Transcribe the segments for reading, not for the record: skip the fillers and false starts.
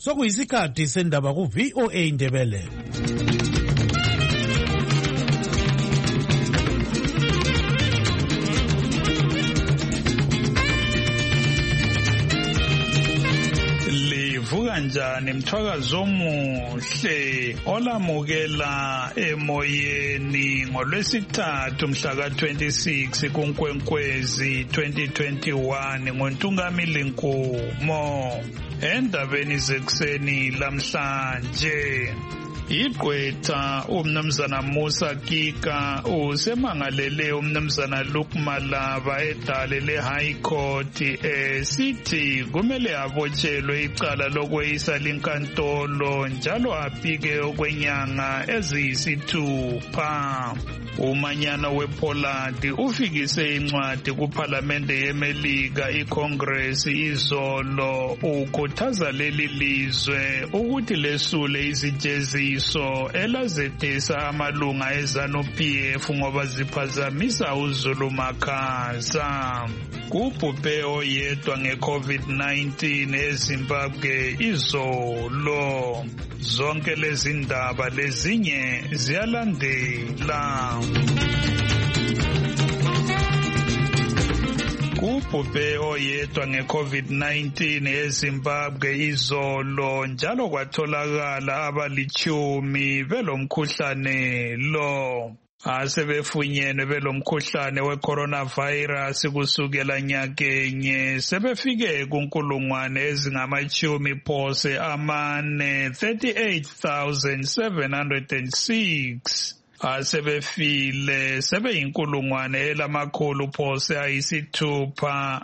Sokuyisikhathi sendaba ku VOA Indebele. Livuka njani mthwakazo omuhle olamukela emoyeni ngolwesithathu mhla ka-26 kuNkwenkwezi 2021 ngoNtungamili Nkumo. Endabeni zekuseni lamhlanje igqwetha umnumzana Musa Kika usemangalele umnumzana Luke Malaba edale le-High Court sithi kumele abotshelwe icala lokweyisa linkantolo njalo apike okwenyanga eziyisithupha. Umanyano wePoland ufikise incwadi kuPhalamende yeMelika iCongress izolo ukhuthaza leli lizwe ukuthi lesule izijeziso elazethesa amalunga eZANU-PF ngoba ziphazamisa uzulumakhaza. Kubhubhe oyedwa nge-COVID-19 eZimbabwe izolo. Zonke lezi ndaba lezinye ziyalandela. Kubhubhe oyedwa nge-COVID-19 eZimbabwe izolo njalo kwatholakala abalitshumi belomkhuhlane lo. Asebefunyenwe belomkhuhlane we-coronavirus kusukela nyakenye sebefike kunkulungwane ezingamachumi phose amane 38,706. Asebefile sebeyinkulungwane elamakhulu phose ayisithupha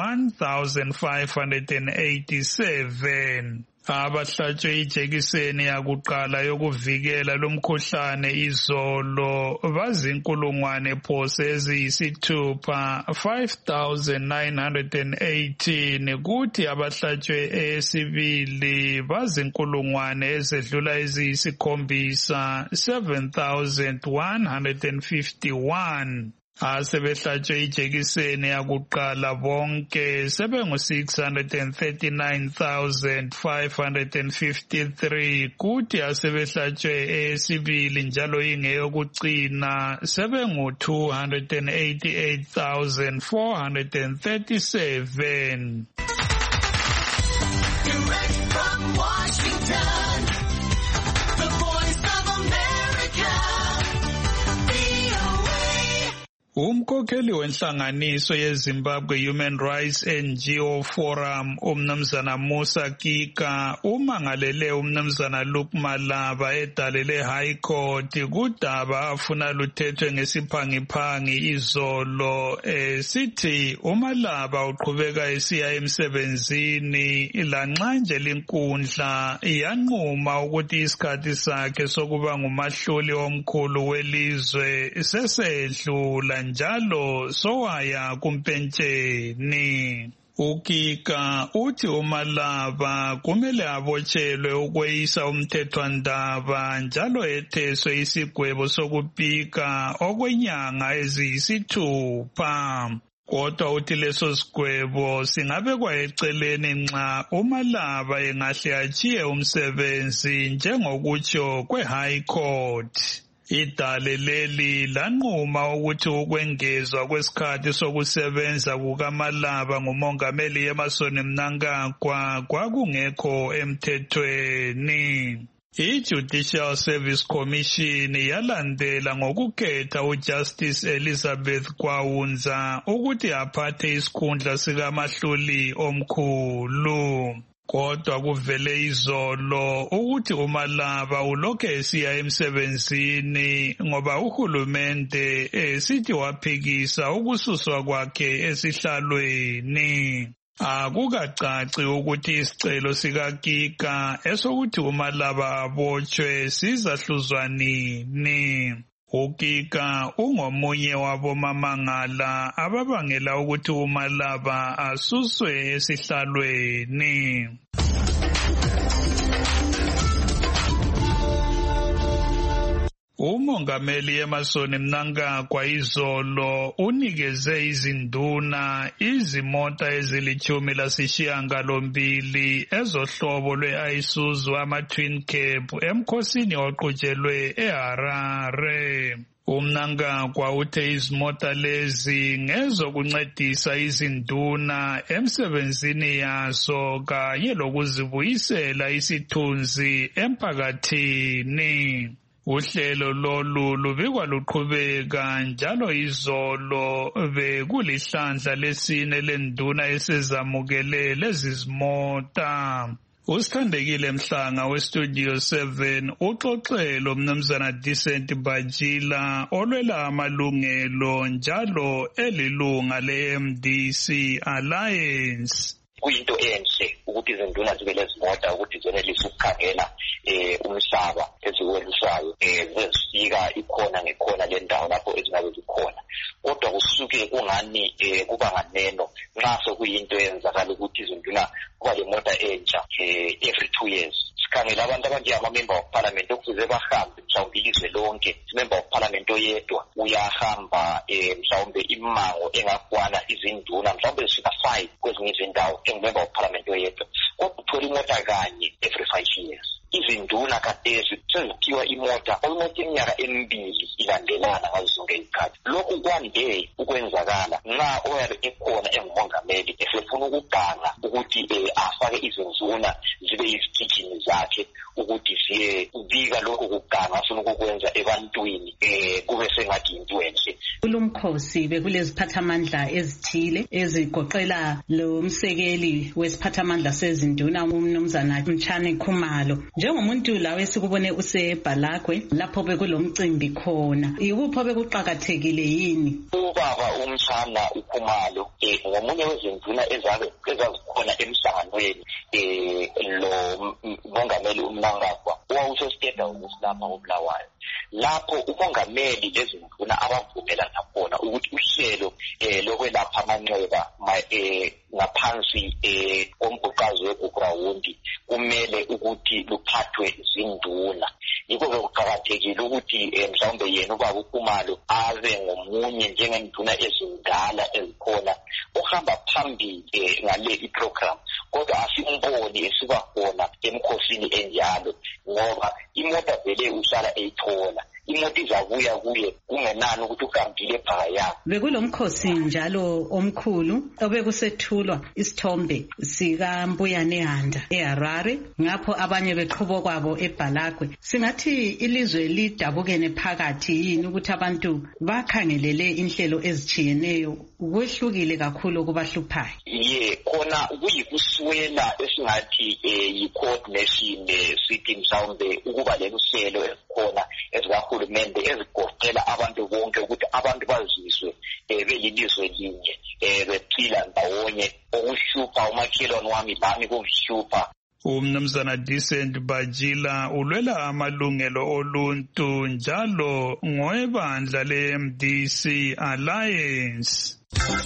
1,587. Abahlatshwe ijekiseni yakuqala yokuvikela lomkhuhlane izolo bazinkulungwane phose eziyisithupha 5,918 kuthi abahlatshwe eyesibili bazinkulungwane ezedlula eziyisikhombisa 7,151. Asebehlatshwe ijekiseni yakuqala bonke sebengu-639,553 kuthi asebehlatshwe eyesibili njalo ingeyokucina sebengu-288,437. Direct from Washington, the Voice of America. Umkhokheli wenhlanganiso yeZimbabwe Human Rights NGO Forum umnumzana Musa Kika umangalele umnumzana Luke Malaba edale le-High Court kudaba afuna luthethwe ngesiphangiphangi izolo sithi uMalaba uqhubeka esiya emsebenzini lanxa nje linkundla yanquma ukuthi isikhathi sakhe sokuba ngumahluli omkhulu welizwe sesedlula njalo sowaya kumpentsheni. Ukika uthi uMalaba kumele abotshelwe ukweyisa umthethwandaba njalo etheswe isigwebo sokupika okwenyanga eziyisithupha. Kodwa uthi leso sigwebo singabekwa eceleni nxa uMalaba engahle achiye umsebenzi njengokutsho kwe-High Court. Idale leli lanquma ukuthi ukwengezwa kwesikhathi sokusebenza kukaMalaba ngumongameli Emmerson Mnangagwa kwakungekho emthethweni. I-Judicial Service Commission yalandela ngokukhetha uJustice Elizabeth Kwawunza ukuthi aphathe isikhundla sikamahluli omkhulu. Kodwa kuvele izolo ukuthi uMalaba ulokhu esiya emsebenzini ngoba uhulumende sithi waphikisa ukususwa kwakhe esihlalweni. Akukacaci ukuthi isicelo sikaKika esokuthi uMalaba abotshwe sizahluzwa nini. UKika ungomunye wabomamangala ababangela ukuthi uMalaba asuswe esihlalweni. Umongameli Emmerson Mnangagwa izolo unikeze izinduna izimota ezili-18 ezohlobo lwe-Isuzu ama-Twin Cab emkhosini oqhutshelwe eHarare. Mnangagwa uthe izimota lezi ngezokuncedisa izinduna emsebenzini yaso kanye lokuzibuyisela isithunzi emphakathini. Uhlelo lolu lubikwa luqhubeka njalo izolo bekulihlandla lesine lenduna esezamukele lezi zimota. Usithandekile Mhlanga weStudio 7 uxoxelo Mnumzana Decent Bajila olwela amalungelo njalo elilunga le-MDC Alliance. Kuyinto enhle ukuthi izinduna zibe lezimota ukuthi zenelise ukukhangela umhlaba eziwelusayo zifika ikhona ngekhona le ndawo lapho ezingabe zikhona. Kodwa kusuke kungani kuba nganeno nxa sokuyinto eyenzakala ukuthi izinduna kuba le mota entsha every 2 years. Sikhangela abantu abanjengamamember of parliament okufuze bahambe mhlawumbe ilizwe lonke. Member of parliament oyedwa uyahamba mhlawumbe imango engakwana izinduna mhlawumbe zifika 5 kwezinye izindawo engumember of parliament oyedwa. Kodwa uthola imota kanye every 5 years. Izinduna kathesi seziphiwa imota almost iminyaka 2 ilandelana ngazo zonke izikhathi. Lokhu kwande ukwenzakala nxa oyabe ekhona engumongameli esefuna ukuganga ukuthi afake izinduna zibe yizigijini zakhe ukuthi siye ubika lokhu kuganga afuna ukukwenza ebantwini kube sengathi into enhle. Kulumkhosi bekuleziphathamandla ezithile ezigoqela lo msekeli wesiphathamandla sezinduna uMnumzana Mtshani Khumalo. Njengomuntu lawe esikubone useBhalagwe lapho bekulomcimbi khona, ikupho bekuqhakathekile yini? Ubaba uMtshana Khumalo ngomunye wezinduna ezazikhona emhlanganweni lo mongameli uMnangagwa owawusestenda ukusilapha ngoBulawayo. Lapho umongameli lezinduna abavumelana khona ukuthi uhlelo lokwelapha amanxeba ngaphansi kombhuqazo weGugurawundi kumele ukuthi luphathwe zinduna. Yikho kuqhakathekile ukuthi mhlawumbe yena ubaba uKhumalo aze ngomunye njengenduna ezindala ezikhona ohamba phambili ngale iprogram. Kodwa asimboni esiba khona emkhosini enjalo ngoba imota vele usala eyithola. Imota izabuya kuye kungenani ukuthi uhambile phaya. Bekulomkhosi njalo omkhulu obekusethulwa isithombe sika Mbuyane Handa eHarare ngapho abanye beqhubo kwabo eBhalagwe. Singathi ilizwe lidabukene phakathi yini ukuthi abantu bakhangelele inhlelo ezijiyeneyo kwehlukile kakhulu kubahluphayo. Khona kuyikuswela esingathi yi-coordination sithi mhlawumbe ukuba leluhlelo ezikhona ezikahulumende ezigoqela abantu bonke ukuthi abantu bazizwe belilizwe linye bephila ndawonye. Okuhlupha umakhelwane wami lami kuhlupha. Umnumzana Decent Bajila ulwela amalungelo oluntu njalo ngoebandla le-MDC Alliance.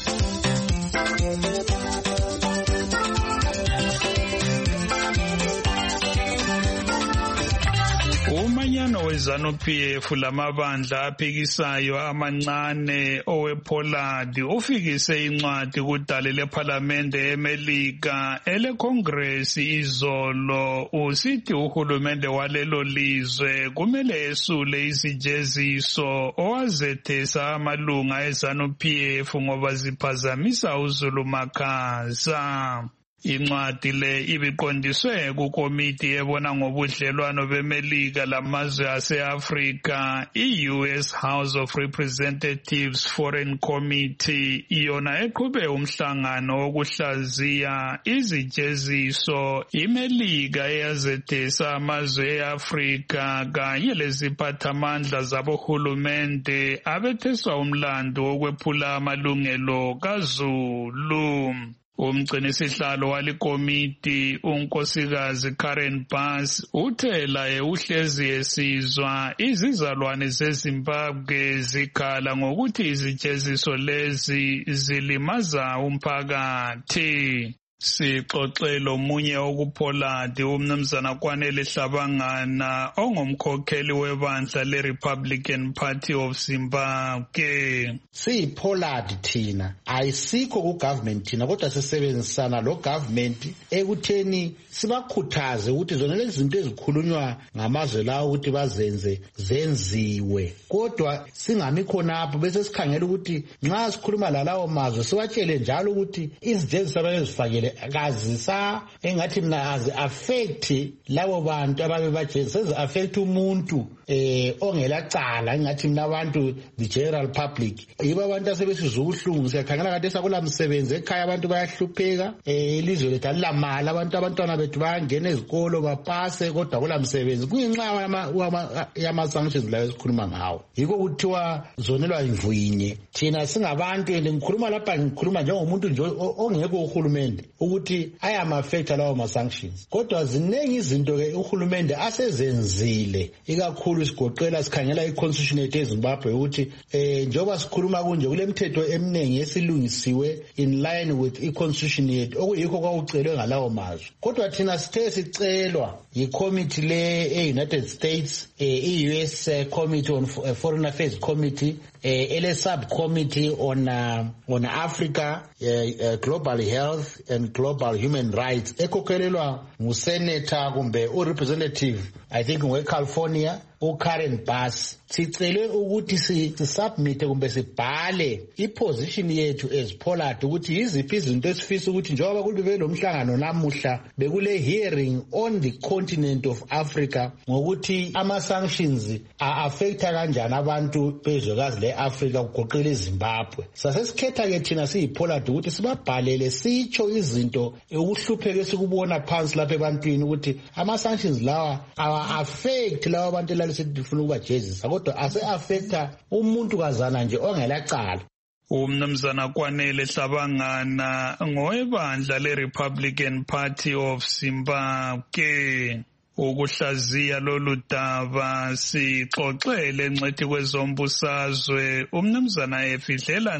Umanyano weZANU-PF lamabandla aphikisayo amancane owePollard ufikise incwadi kudale lePhalamende eMelika eleCongress izolo usithi uhulumende walelo lizwe kumele esule izijeziso owazethesa amalunga eZANU-PF ngoba ziphazamisa uzulumakhaza. Incwadi le ibiqondiswe kukomiti ebona ngobudlelwano beMelika lamazwe ase-Afrika, i-US House of Representatives Foreign Committee, yona eqhube umhlangano wokuhlaziya izijeziso iMelika eyazethesa amazwe e-Afrika kanye leziphathamandla zabohulumende abetheswa umlando wokwephula amalungelo kaZulu. Umgcinisihlalo walikomiti unkosikazi Karen Bass uthe laye uhlezi esizwa izizalwane zeZimbabwe zikhala ngokuthi izijeziso lezi zilimaza umphakathi. Sixoxe lomunye okuPollard umnumzana Kwanele Hlabangana ongumkhokheli webandla le-Republican Party of Zimbabwe. Siyi-Pollard thina ayisikho ku-government thina kodwa sisebenzisana lo-government ekutheni sibakhuthaze ukuthi zona lezi zinto ezikhulunywa ngamazwe lawo ukuthi bazenze zenziwe, kodwa singami khonapho bese sikhangela ukuthi nxa sikhuluma lalawo mazwe siwatshele njalo ukuthi izijezi abazifakele kazisa engathi mina azi-affect labo bantu ababe bajezi, sezi-affect umuntu ongelacala engathi mina abantu the general public. Yibo abantu asebesizwa ubuhlungu, siyakhangela kade sakula msebenzi ekhaya abantu bayahlupheka, ilizwe lethu alilamali, abantwana bethu bayangena ezikolo bapase kodwa kula msebenzi kungenxa yama-sanctions layo esikhuluma ngawo. Yiko kuthiwa zonelwa imvuyinye thina singabantu, and ngikhuluma lapha ngikhuluma njengomuntu nje ongekho uhulumende ukuthi ayama-affecta lawo ma-sanctions, kodwa ziningi izinto-ke uhulumende asezenzile, ikakhulu sigoqela sikhangela i-constitution yethu eZimbabwe ukuthi njengoba sikhuluma kunje kule mithetho eminingi esilungisiwe in line with i-constitution yethu okuyikho kwakucelwe ngalawo mazwe, kodwa thina sithe sicelwa yi-committee le-United States, i-US Committee on Foreign Affairs Committee, ele-subcommittee on Africa, global health and global human rights, ekhokhelelwa ngusenator kumbe u-representative I think we-California uKaren Bass. Sicelwe ukuthi sisubmit kumbe sibhale iposition yethu as Pollard ukuthi yiziphi izinto esifisa ukuthi njengoba kube lo mhlangano namuhla bekule hearing on the continent of Africa ngokuthi ama-sanctions a-affecta kanjani abantu bezwekazi le-Africa kugoqela iZimbabwe. Sasesikhetha-ke thina siyi-Pollard ukuthi sibabhalele sitsho izinto ukuhlupheka esikubona phansi lapha ebantwini ukuthi ama-sanctions lawa awa-affect lawa abantu elalesifuna ukubajezisa kodwa ase-affecta umuntu kazana nje ongelacala. Umnumzana Kwanele Hlabangana ngowebandla le-Republican Party of Zimbabwe. Ukuhlaziya lolu daba sixoxele encethi kwezombusazwe umnumzana Efidlela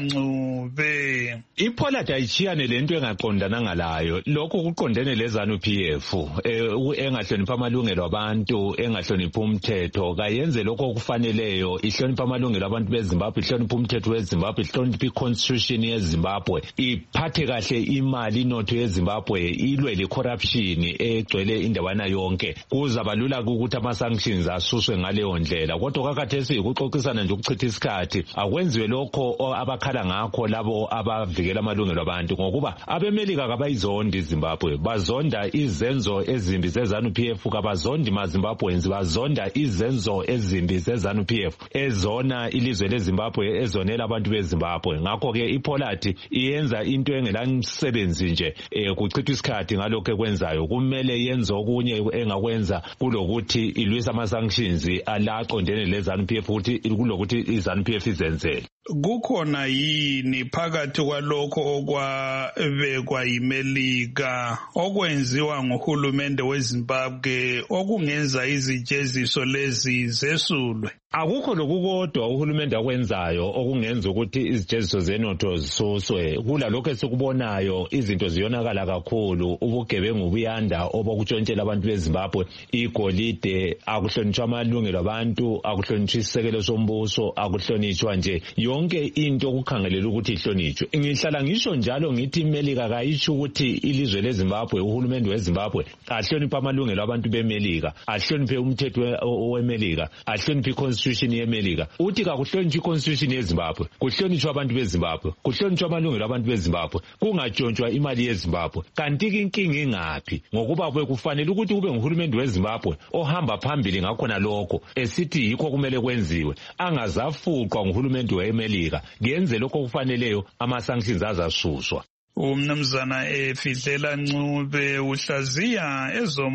Ncube. IPollard ayitshiyane lento engaqondananga layo, lokho kuqondene leZANU-PF engahlonipha amalungelo abantu, engahlonipha umthetho, kayenze lokho okufaneleyo, ihlonipha amalungelo abantu beZimbabwe, ihlonipha umthetho weZimbabwe, ihlonipha iconstitution yeZimbabwe, iphathe kahle imali inotho yeZimbabwe, ilwe le-corruption egcwele indawana yonke. Kuzaba lula ukuthi ama-sanctions asuswe ngaleyo ndlela, kodwa kakhathesi ukuxoxisana nje ukuchitha isikhathi akwenziwe lokho abakhala ngakho labo abavikela amalungelo abantu, ngokuba abemelika kabayizondi iZimbabwe, bazonda izenzo ezimbi zeZANU-PF, kabazondi maZimbabweans, bazonda izenzo ezimbi zeZANU-PF ezona ilizwe leZimbabwe, ezonela abantu beZimbabwe. Ngakho-ke iPollard iyenza into engelamsebenzi nje kuchitha isikhathi ngalokho ekwenzayo. Kumele yenze okunye engakwenza kulokuthi ilwisa ama-sanctions alaqondene leZANU-PF ukuthi kulokuthi iZANU-PF izenzele. Kukhona yini phakathi kwalokho okwabekwa yiMelika okwenziwa nguhulumende weZimbabwe okungenza izijeziso lezi zesulwe? Akukho lokukodwa uhulumende akwenzayo okungenza ukuthi izijeziso zenotho zisuswe. Kula lokho esikubonayo izinto ziyonakala kakhulu, ubugebengu buyanda obokutshontshela abantu beZimbabwe, igolide, akuhlonitshwa amalungelo abantu, akuhlonitshwa isisekelo sombuso, akuhlonitshwa nje yonke into okukhangelela ukuthi ihlonitshwe. Ngihlala ngisho njalo ngithi iMelika kayisho ukuthi ilizwe leZimbabwe, uhulumende weZimbabwe ahloniphe amalungelo abantu beMelika, ahloniphe umthetho weMelika, ahloniphe iconstitution yeMelika. Uthi kakuhlonitshwe iconstitution yeZimbabwe, kuhlonitshwe abantu beZimbabwe, kuhlonitshwe amalungelo abantu beZimbabwe, kungatshontshwa imali yeZimbabwe. Kanti inkinga ingaphi? Ngokuba kufanele ukuthi kube nguhulumende weZimbabwe ohamba phambili ngakhona lokho esithi yikho kumele kwenziwe, angazafuqwa nguhulumende weMelika, genze lokho kufaneleyo, ama-sanctions azasuswa. Umnumzana Efidlela Ncube uhlaziya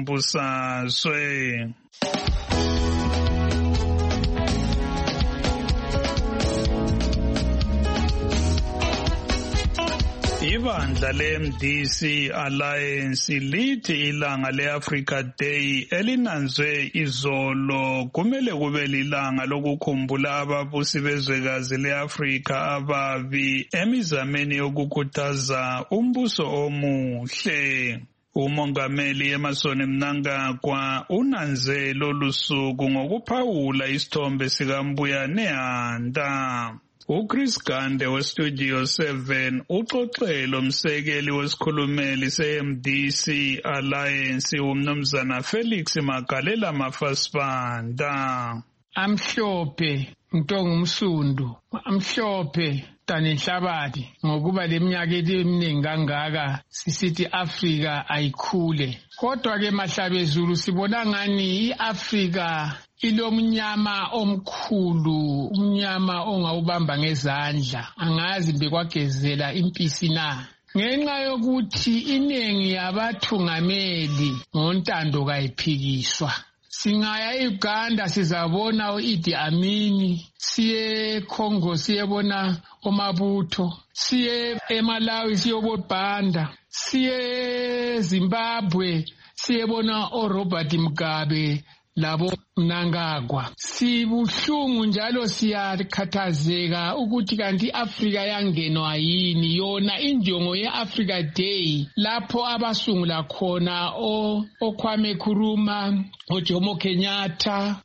ezombusazwe. Ibandla le-MDC Alliance lithi ilanga le-Africa Day elinanzwe izolo kumele kube lilanga lokukhumbula ababusi bezwekazi le-Afrika ababi emizameni yokukhuthaza umbuso omuhle. Umongameli Emmerson Mnangagwa unanze lolu suku ngokuphawula isithombe sikaMbuyane Handa. uChris Gande weStudio 7 uxoxelo umsekeli wesikhulumeli se-MDC Alliance umnumzana Felix Magalela Mafasibanda. Amhlophe Ntongumsundu, amhlophe Tanenhlabathi ngokuba leminyaka eminingi kangaka sisithi Africa ayikhule. Kodwa ke Mahlabezulu sibona ngani iAfrica ilomnyama omkhulu, umnyama ongawubamba ngezandla, angazi bekwagezela impisi na. Ngenxa yokuthi inengi yabathungameli ngontando kayiphikiswa. Singaya Uganda sizabona uIdi Amin, siye Congo siyebona uMabuto, siye eMalawi siyobona Banda, siye Zimbabwe siyebona uRobert Mugabe labo Mnangagwa. Sibuhlungu njalo siyakhathazeka ukuthi kanti Africa yangenwa yini, yona injongo yeAfrica Day lapho abasungula khona oKwame Nkrumah, oJomo Kenyatta,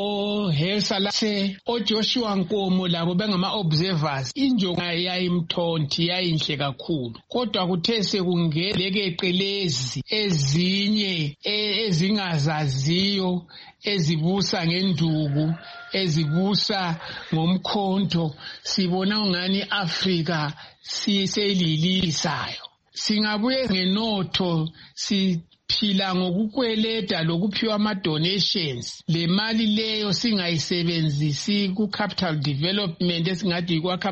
oHelsalase, oJoshua Nkomo labo bengama observers. Injongo yayimthonti yayinhle kakhulu, kodwa kuthe sekungelekelezi ezinye ezingazaziyo ezibusa ngenduku, ezibusa ngomkhonto. Sibona ngani Africa siyelilisayo. Singabuye ngenotho siphila ngokukweleta lokuphiwa ama donations. Le mali leyo singayisebenzisi ku capital development esingathi kwakha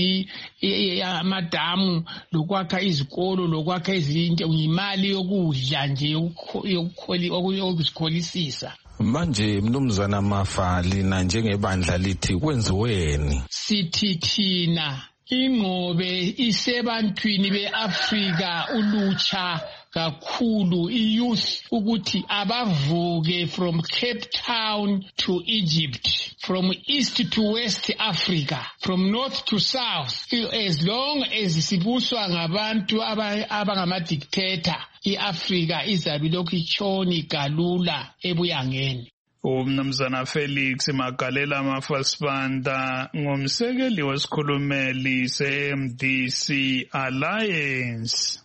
amadamu, lokwakha izikolo, lokwakha izinto, imali yokudla nje yokuzikholisisa. Manje mnumzana Mafali na njengebandla lithi kwenziweni? Sithi thina ingobe isebantwini beAfrica ulutsha kakhulu, iyouth, ukuthi abavuke from Cape Town to Egypt, from east to west Africa, from north to south. As long as sibuswa ngabantu abangamadictator, iAfrica izabe lokhu itshoni galula ebuyangeni. Umnumzana Felix Magalela Mafasibanda ngumsekeli wesikhulumeli se-MDC Alliance.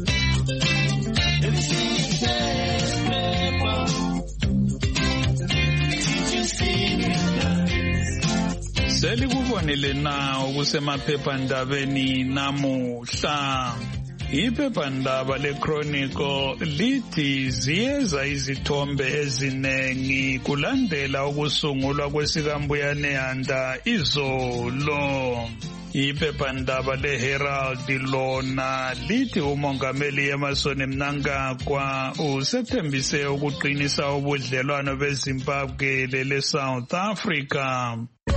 Selikubonile na okusemaphephandabeni namuhla. Iphephandaba leChronicle lithi ziyeza izithombe ezinengi kulandela ukusungulwa kwesikaMbuyane Handa izolo. Iphephandaba leHerald lona lithi umongameli Emmerson Mnangagwa usethembise ukuqinisa ubudlelwano beZimbabwe leSouth Africa.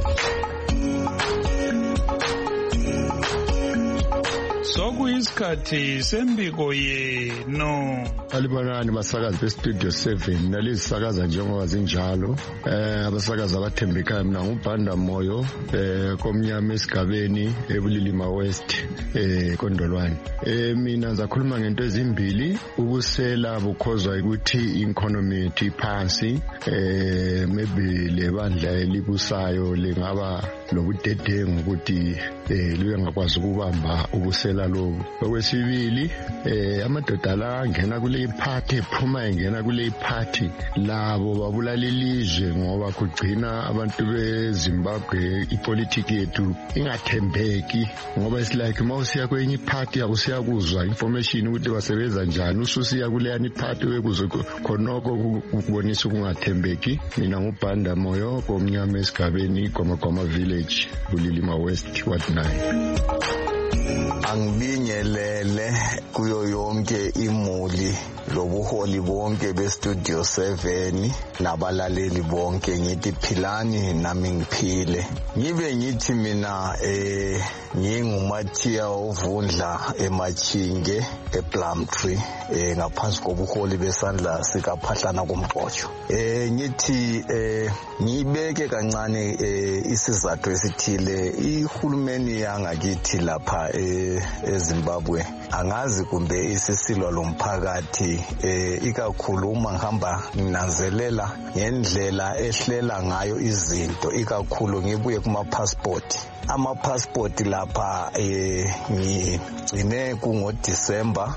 Sokuyisikhathi sembiko yenu. Alibanani basakazi beStudio 7 nalizisakaza njengoba zinjalo. Abasakazi abathembekayo, mina nguBhanda Moyo komnyama esigabeni eBulilima West Kondolwane. Mina ngizakhuluma ngento ezimbili. Ubusela bukhozwa ukuthi economy iphansi, maybe lebandla elibusayo lengaba lobudedengu ukuthi libe ngakwazi ukubamba ubusela lobu. Okwesibili, amadoda la angena kule party ephuma engena kule party labo babulala ilizwe ngoba kugcina abantu beZimbabwe ipolitiki yethu ingathembeki, ngoba isilike mawusiya kwenye party akusiya kuzwa information ukuthi basebenza njani, ususiya kule yani party wekuzwe khonoko ukubonisa ukungathembeki. Mina nguBhanda Moyo komnyama esigabeni Goma Village Bulilima West Ward 9. Angibingelele kuyo yonke imuli lobuholi bonke beStudio 7 nabalaleli bonke, ngithi philani nami ngiphile. Ngibe ngithi mina nginguMathiya Ovundla eMachinge ePlumtree ngaphansi kobuholi besandla sikaphahlana koMpotsho. Ngithi ngibeke kancane isizathu esithile. Ihulumeni yangakithi lapha eZimbabwe angazi kumbe isisilwa lomphakathi ikakhulu uma ngihamba nginanzelela ngendlela ehlela ngayo izinto, ikakhulu ngibuye kuma-passport. Ama-passport lapha ngigcine kungoDisemba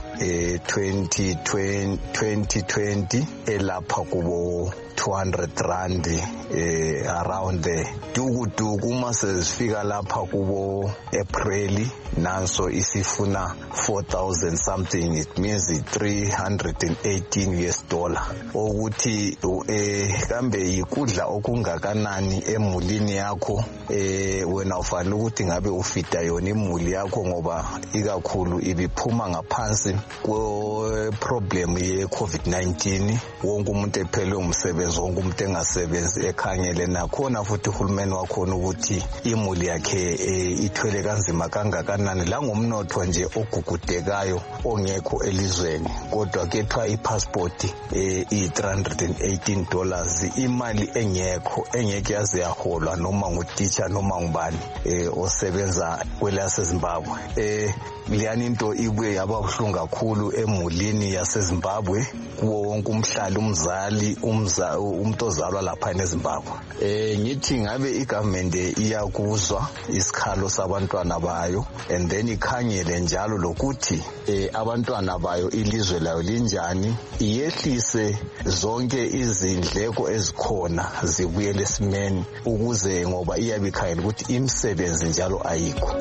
2020 elapha kubo 200 rand around there. Duku uma sezifika lapha kubo April nanso isifuna 4,000 something, it means $318 ukuthi kambe yikudla okungakanani emulini yakho wena ufanele ukuthi ngabe ufida yona imuli yakho, ngoba ikakhulu ibiphuma ngaphansi kwe-problem ye-COVID-19. Wonke umuntu ephelwe umsebenzi, wonke umuntu engasebenzi ekhangele nakhona futhi uhulumeni wakhona ukuthi imuli yakhe ithwele kanzima kangakanani la ngomnotho nje ogugudekayo ongekho elizweni. Kodwa kethwa i-passport $318, imali engeke yaze yaholwa noma ngutitsha noma ngubani osebenza kwelaseZimbabwe. Liyani into ibuye yaba buhlungu kakhulu emulini yaseZimbabwe kuwo wonke umhlali, umzali, umuntu ozalwa lapha eZimbabwe. Ngithi ngabe igovernment iyakuzwa isikhalo sabantwana bayo and then ikhangele njalo lokuthi abantwana bayo ilizwe layo linjani, iyehlise zonke izindleko ezikhona zibuyele esimeni, ukuze ngoba iyabe ikhangele ukuthi imisebenzi njalo ayikho.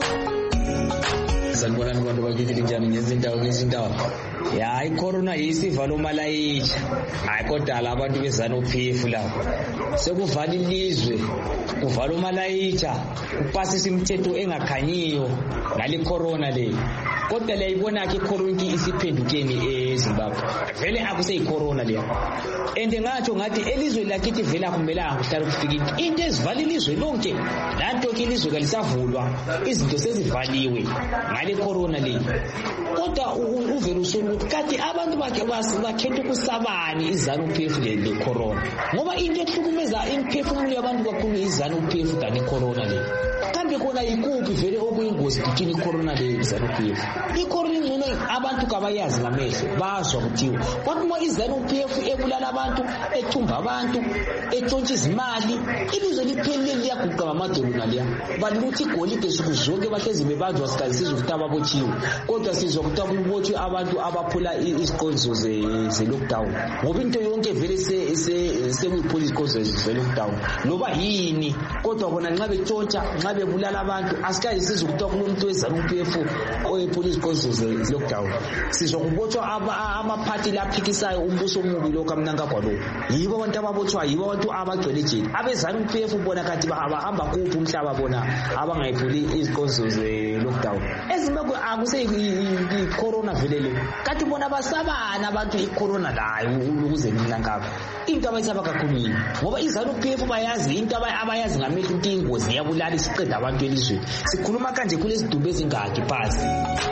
Sanibonani bantu bakithi linjani ngezindawo. Ya icorona isivalo malayitsha. Hayi kodwa abantu beZANU-PF lapho sekuvala ilizwe, kuvala malayitsha, kupasisa imithetho engakhanyiyo ngale corona le. Kodwa leyibona ke icorona isiphendukeni eZimbabwe. Vele akuseyicorona le. And ngathi elizwe lakithi vele akumelanga kuhlala kufika into ezivala ilizwe lonke. Lanto ke ilizwe kalisavulwa, izinto sezivaliwe ngale corona le. Kodwa uvela usolo kathi abantu bakhetha ukusabani iZANU-PF le corona, ngoba into ehlukumeza imphefumulo yabantu kakhulu iZANU-PF than icorona le. Kambe khona yikuphi vele okuyingozi between icorona le iZANU-PF? Icorona ingcono abantu kabayazi ngamehlo, bazwa kuthiwa kodwa uma iZANU-PF ebulala abantu, ethumba abantu, etshontsha izimali, ilizwe liphelile liyaguqa ngamadolo naliya. Baluthi igolide suku zonke bahlezi bebanjwa sikazisizwe ukuthi ababotshiwe, kodwa sizwa ukuthi kubotshwe abantu abaphula iziqondiso ze-lockdown, ngoba into yonke vele sekuyiphula iziqondiso ze-lockdown noba yini. Kodwa bona nxa betshontsha, nxa bebulala abantu, asikayisizwe ukuthi kulomuntu weZANU-PF oyephula iziqondiso ze-lockdown. Sizwa kubotshwa amaphathi laphikisayo umbuso omubi lokho amnankagwa lo. Yibo abantu ababotshwa, yibo abantu abagcwele ejele. AbeZANU-PF bona kathi bahamba kuphi umhlaba bona abangayiphuli iziqondiso ze-lockdown. eZimbabwe akuseyicorona vele le, kathi bona basabana abantu icorona layo ukuze mnankagwa. Into abayisaba kakhulu yini? Ngoba iZANU-PF bayazi into abayazi ngamehlo ukuthi ingozi yabulala isiqeda abantu elizweni. Sikhuluma kanje kulezidumbu ezingaki phasi.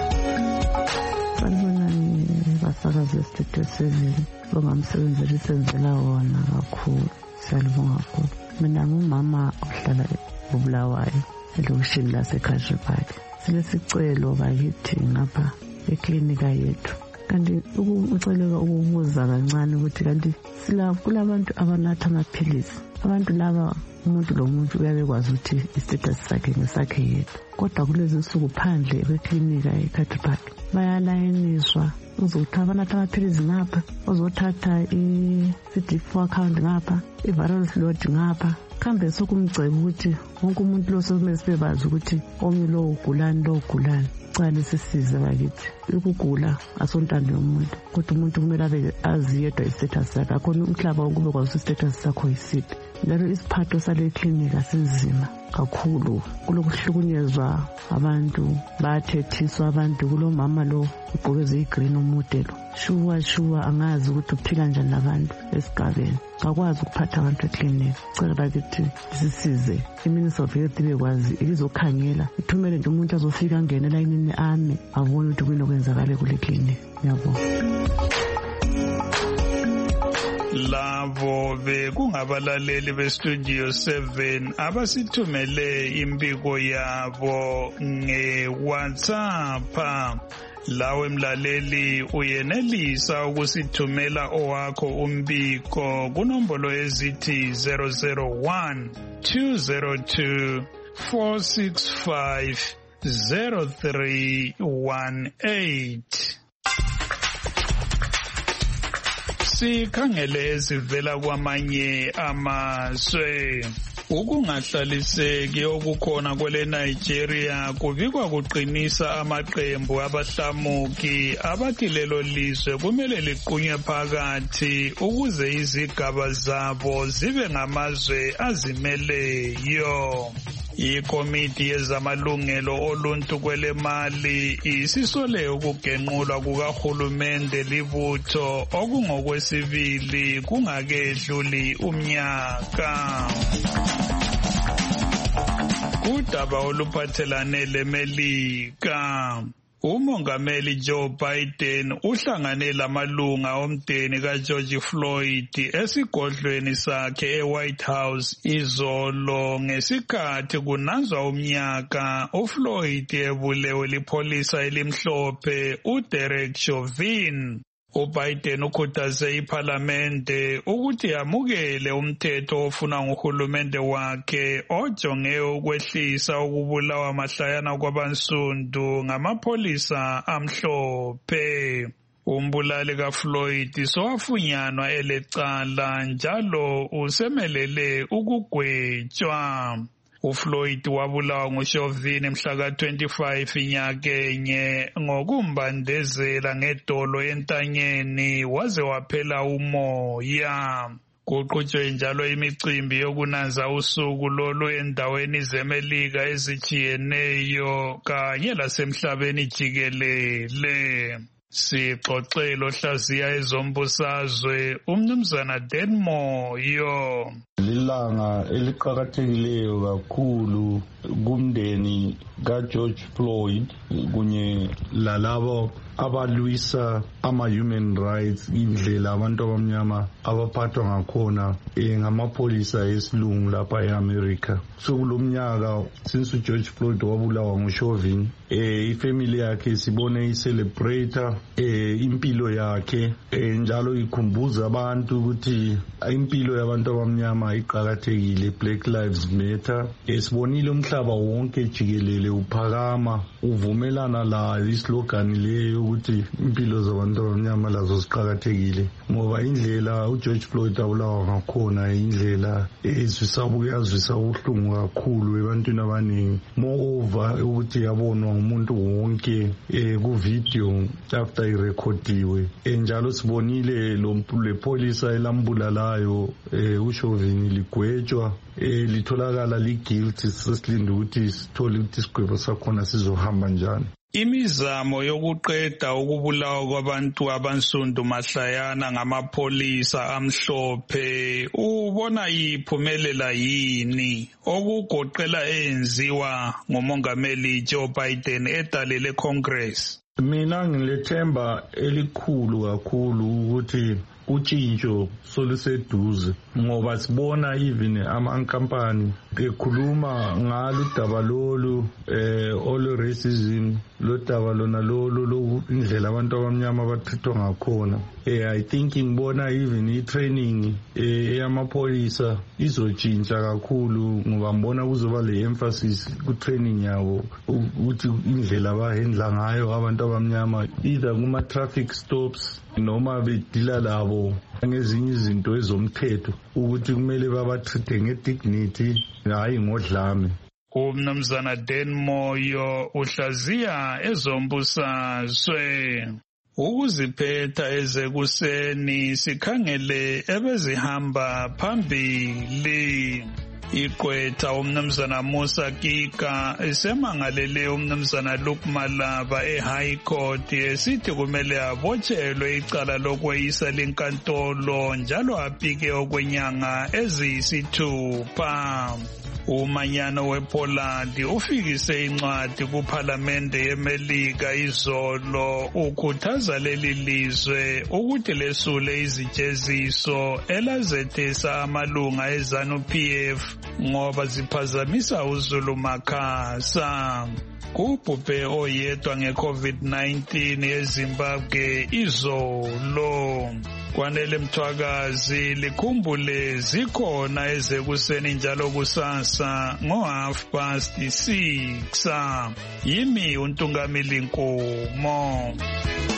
Sanibonani basakazi beStudio 7, bongamsebenzi lisenzela wona kakhulu, siyalibonga kakhulu. Mina ngumama ohlala eBulawayo elokishini laseKajibai. Silesicelo bakithi ngapha eklinika yethu, kanti uceleka ukubuza kancane ukuthi kanti kulabantu abanatha amaphilisi. Abantu laba umuntu lomuntu uyabekwazi ukuthi istatus sakhe ngesakhe yedwa, kodwa kulezi nsuku phandle kweklinika eKajibai bayalayiniswa uzothatha banatha amaphilisi ngapha, uzothatha i-CD4 count ngapha, i-viral load ngapha. Kambe sokumceba ukuthi wonke umuntu lo sokumele sibebazi ukuthi omnye lo ugulani. Cala sisize bakithi. Ukugula asontando yomuntu. Kodwa umuntu kumele abe azi yedwa i-status sakhe. Akhona umhlaba ukube kwazi i-status sakho yisiphi. Njalo isiphatho sale klinika sinzima kakhulu. Kulokuhlukunyezwa abantu, bayathethiswa abantu. Kulomama lo ugqoke eziyi-green umude lo. Shuwa angazi ukuthi uphila njani nabantu esigabeni. Akwazi ukuphatha abantu eklinika. Cela bakithi sisize. I-Ministry of Health ibekwazi izokhangela. Ithumele nje umuntu azofika angene elayinini ame abone ukuthi kuyini okwenzakala kule klinika. Ngiyabonga. Labo bekungabalaleli beStudio 7 abasithumele impiko yabo ngeWhatsApp. Lawe mlaleli uyenelisa ukusithumela owakho umbiko kunombolo ezithi 001 202 465 0318. Sikhangele ezivela kwamanye amazwe. Ukungahlaliseki okukhona kwele Nigeria kubikwa kuqinisa amaqembu abahlamuki abathi lelo lizwe kumele liqunywe phakathi ukuze izigaba zabo zibe ngamazwe azimeleyo. Ikomiti yezamalungelo oluntu kwele Mali isisole ukugenqulwa kukahulumende libutho okungokwesibili kungakedluli umnyaka. Kudaba oluphathelane leMelika, uMongameli Joe Biden uhlangane lamalunga omdeni kaGeorge Floyd esigodlweni sakhe eWhite House izolo ngesikhathi kunanzwa umnyaka uFloyd ebulewe lipholisa elimhlophe uDerek Chauvin. uBiden ukhuthaze iParlamente ukuthi yamukele umthetho ofuna nguhulumende wakhe ojonge ukwehlisa ukubulawa mahlayana kwabansundu ngamapholisa amhlophe. Umbulali kaFloyd sowafunyanwa elecala njalo usemelele ukugwetshwa. uFloyd wabulawa nguChauvin mhla ka-25 inyakenye ngokumbandezela ngedolo entanyeni waze waphela umoya. Kuqhutshwe njalo imicimbi yokunanza usuku lolu endaweni zeMelika ezitshiyeneyo kanye lasemhlabeni jikelele. Sixoxele ohlaziya ezombusazwe uMnumzana Denmoyo. Lilanga eliqhakathekileyo kakhulu kumndeni kaGeorge Floyd kunye lalabo abalwisa ama-human rights, indlela abantu abamnyama abaphathwa ngakhona ngamapholisa esilungu lapha e-America. Sokulomnyaka since uGeorge Floyd wabulawa nguChauvin, ifamily yakhe sibone i-celebrate impilo yakhe, njalo ikhumbuza abantu ukuthi impilo yabantu abamnyama iqhakathekile, Black Lives Matter. Sibonile umhlaba wonke jikelele uphakama uvumelana layo islogan leyo ukuthi impilo zabantu abamnyama lazo ziqhakathekile, ngoba indlela uGeorge Floyd abulawa ngakhona indlela ezwisa ubuhlungu kakhulu ebantwini abaningi. Moreover ukuthi yabonwa ngumuntu wonke ku-video after irekhodiwe, njalo sibonile lepholisa elambulalayo uChauvin ligwetshwa, litholakala li-guilty. Sesilinde ukuthi sithole ukuthi isigwebo sakhona sizohamba njani. Imizamo yokuqeda ukubulawa kwabantu abansundu mahlayana ngamapholisa amhlophe ubona iphumelela yini okugoqela enziwa ngumongameli Joe Biden edalele Congress? Mina ngilethemba elikhulu kakhulu ukuthi utshintsho soluseduze ngoba sibona even amankampani ekhuluma ngalo udaba lolu all racism lo daba lona lolu indlela abantu abamnyama bathithwa ngakhona. I think ngibona even i-training eyamapholisa izotshintsha kakhulu ngoba ngibona kuzoba le emphasis ku-training yabo ukuthi indlela abahendla ngayo abantu abamnyama either kuma-traffic stops noma bedila labo ngezinye izinto ezomthetho ukuthi kumele babatreat ngedignity hayi ngodlame. Umnumzana Dan Moyo uhlaziya ezombusazwe. Ukuziphetha ezekuseni sikhangele ebezihamba phambili. Igqwetha umnumzana Musa Kika esemangalele umnumzana Luke Malaba eHigh Court esithi kumele abotshelwe icala lokweyisa lenkantolo njalo aphike okwenyanga eziyisithupha. Umanyano wePoland ufikise incwadi kuPhalamende yeMelika izolo ukhuthaza leli lizwe ukuthi lesule izijeziso elazethesa amalunga eZANU-PF ngoba ziphazamisa uzulumakhasa. Kubhubhe oyedwa nge-COVID-19 eZimbabwe izolo. Kwanele Mthwakazi likhumbule zikhona ezekuseni njalo kusasa ngo6:30. Yimi uNtungamili Nkomo.